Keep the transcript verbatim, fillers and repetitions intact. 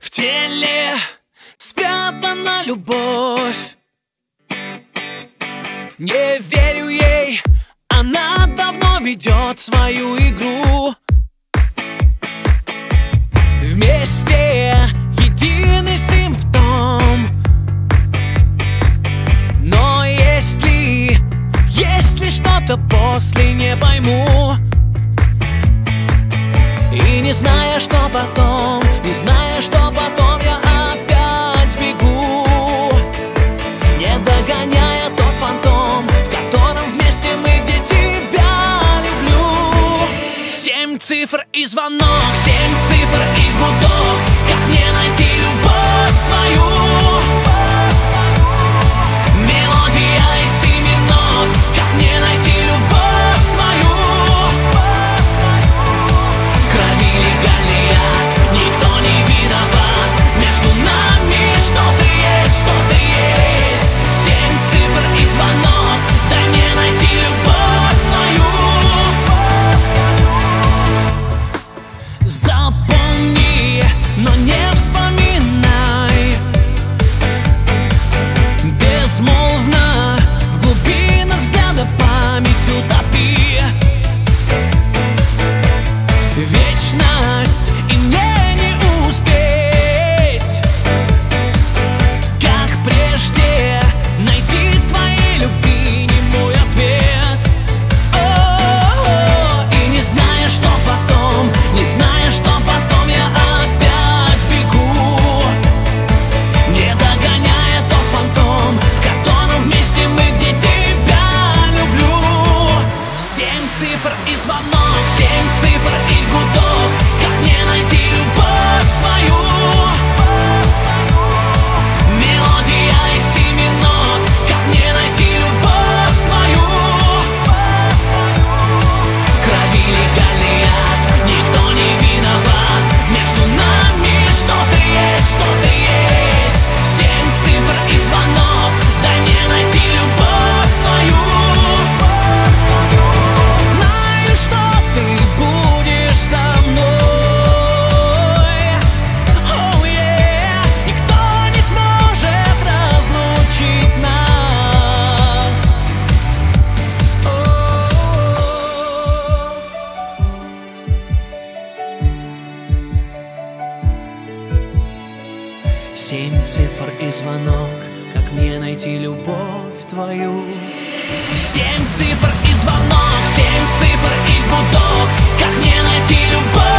В теле спрятана любовь. Не верю ей, она давно ведет свою игру. Вместе единый симптом. Но есть ли, есть ли что-то после, не пойму. И не зная, что потом, не зная, что потом, я опять бегу, не догоняя тот фантом, в котором вместе мы, где тебя люблю. Семь цифр и звонок, семь цифр и гудок. Как мне найти любовь твою? Мелодия из семи нот. Как мне найти любовь твою? В крови легальный яд, никто не виноват. Между нами что-то есть, что-то есть. Семь цифр и звонок. Дай мне найти любовь твою. Запомни, но не вспоминай. Безмолвно в глубинах взгляда память утопи. Вечность, и мне не успеть, как прежде, найти твоей любви немой ответ. О-о-о. И не зная, что потом, не зная, что потом, я опять бегу, не догоняя тот фантом, в котором вместе мы, где тебя люблю. Семь цифр и звонок, семь цифр и гудок. Как мне найти любовь твою? Мелодия из семи нот. Как мне найти любовь твою? В крови легальный яд, никто не виноват. Между нами что-то есть, что-то есть. Семь цифр и звонок. Дай мне найти любовь твою. Знаю, что ты будешь со мной. Oh yeah. Никто не сможет разлучить нас. Семь цифр и звонок. Как мне найти любовь твою? Семь цифр и звонок, семь цифр и гудок. Как мне найти любовь?